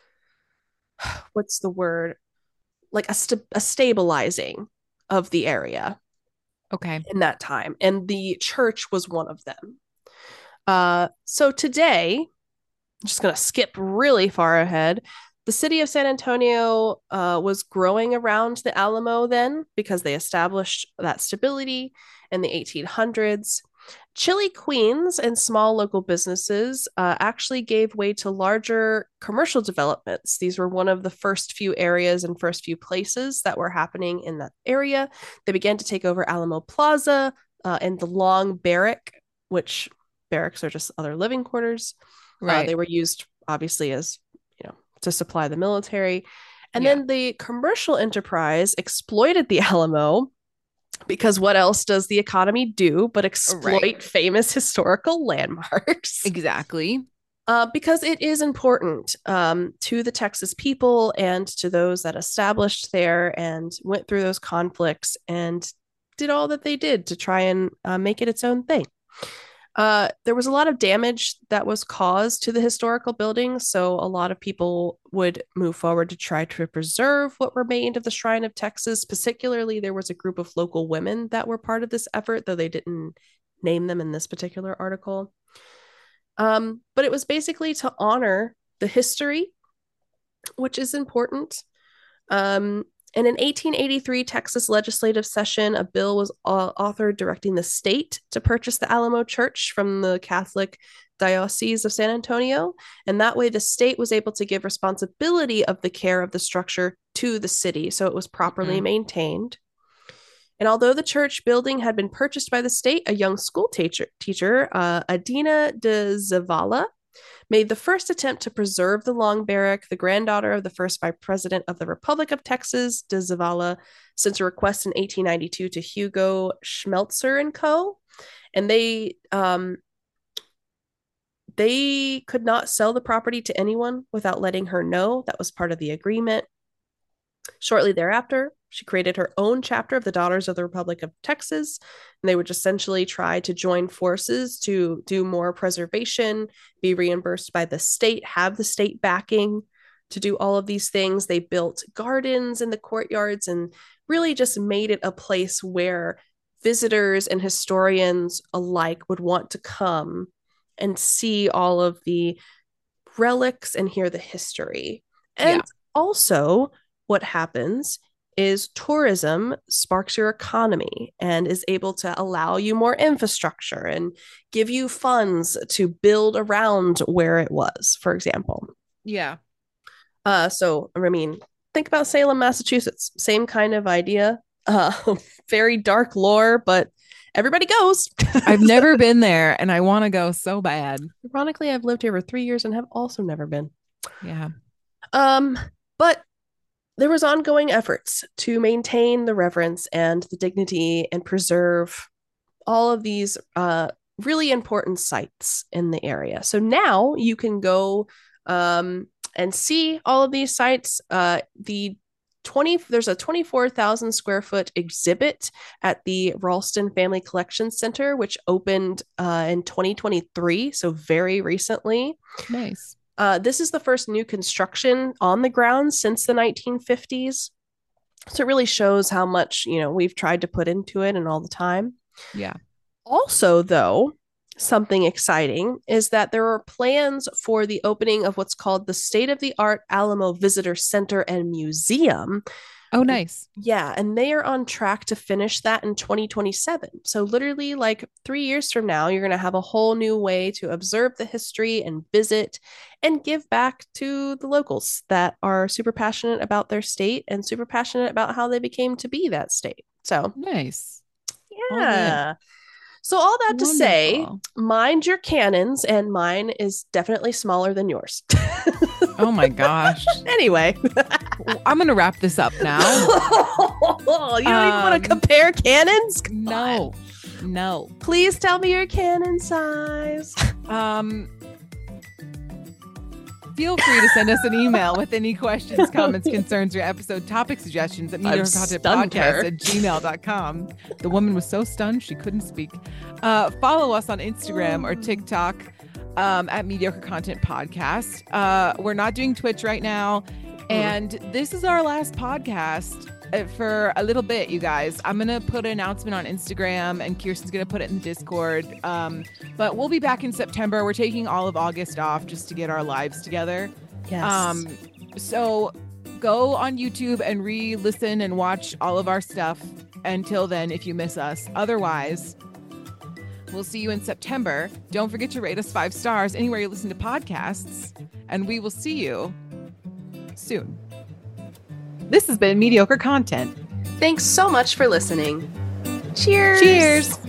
what's the word? Like a, st- a stabilizing of the area Okay. in that time. And the church was one of them. Uh, so today, I'm just going to skip really far ahead. The city of San Antonio uh, was growing around the Alamo then, because they established that stability in the eighteen hundreds. Chili Queens and small local businesses uh, actually gave way to larger commercial developments. These were one of the first few areas and first few places that were happening in that area. They began to take over Alamo Plaza uh, and the Long Barrack, which barracks are just other living quarters. Right. Uh, they were used, obviously, as, you know, to supply the military. And Yeah. then the commercial enterprise exploited the Alamo because what else does the economy do but exploit Right. famous historical landmarks? Exactly. Uh, because it is important um, to the Texas people and to those that established there and went through those conflicts and did all that they did to try and uh, make it its own thing. Uh, there was a lot of damage that was caused to the historical building, so a lot of people would move forward to try to preserve what remained of the Shrine of Texas. Particularly, there was a group of local women that were part of this effort, though they didn't name them in this particular article. Um, but it was basically to honor the history, which is important. Um, and in eighteen eighty-three Texas legislative session, a bill was uh, authored directing the state to purchase the Alamo Church from the Catholic Diocese of San Antonio. And that way the state was able to give responsibility of the care of the structure to the city, so it was properly mm-hmm. maintained. And although the church building had been purchased by the state, a young school teacher, teacher uh, Adina de Zavala, made the first attempt to preserve the long barrack. The granddaughter of the first vice president of the Republic of Texas, de Zavala, sent a request in eighteen ninety-two to Hugo Schmelzer and Co. And they um, they could not sell the property to anyone without letting her know. That was part of the agreement. Shortly thereafter, she created her own chapter of the Daughters of the Republic of Texas, and they would essentially try to join forces to do more preservation, be reimbursed by the state, have the state backing to do all of these things. They built gardens in the courtyards and really just made it a place where visitors and historians alike would want to come and see all of the relics and hear the history. And yeah. also, what happens is tourism sparks your economy and is able to allow you more infrastructure and give you funds to build around where it was, for example. Yeah. Uh, so, I mean, think about Salem, Massachusetts. Same kind of idea. Uh, very dark lore, but everybody goes. I've never been there and I want to go so bad. Ironically, I've lived here for three years and have also never been. Yeah. Um, but there was ongoing efforts to maintain the reverence and the dignity and preserve all of these uh, really important sites in the area. So now you can go um, and see all of these sites. Uh, the twenty there's a twenty-four thousand square foot exhibit at the Ralston Family Collection Center, which opened uh, in twenty twenty-three, so very recently. Nice. Uh, this is the first new construction on the grounds since the nineteen fifties. So it really shows how much, you know, we've tried to put into it and all the time. Yeah. Also, though, something exciting is that there are plans for the opening of what's called the state-of-the-art Alamo Visitor Center and Museum. Oh, nice. Yeah, and they are on track to finish that in twenty twenty-seven. So literally like three years from now, you're going to have a whole new way to observe the history and visit and give back to the locals that are super passionate about their state and super passionate about how they became to be that state. So nice. Yeah. So all that Wonderful. To say, mind your cannons, and mine is definitely smaller than yours. Oh my gosh. Anyway. I'm going to wrap this up now. You don't um, even want to compare cannons? Come no. on. No. Please tell me your cannon size. Um, feel free to send us an email with any questions, comments, concerns, or episode topic suggestions at mediocrecontentpodcast at gmail dot com. The woman was so stunned she couldn't speak. Uh, follow us on Instagram or TikTok um, at Mediocre Content Podcast. Uh, we're not doing Twitch right now. And this is our last podcast for a little bit, you guys. I'm going to put an announcement on Instagram and Kirsten's going to put it in the Discord. Um, but we'll be back in September. We're taking all of August off just to get our lives together. Yes. Um, so go on YouTube and re-listen and watch all of our stuff until then if you miss us. Otherwise, we'll see you in September. Don't forget to rate us five stars anywhere you listen to podcasts. And we will see you soon. This has been Mediocre Content. Thanks so much for listening. Cheers. Cheers.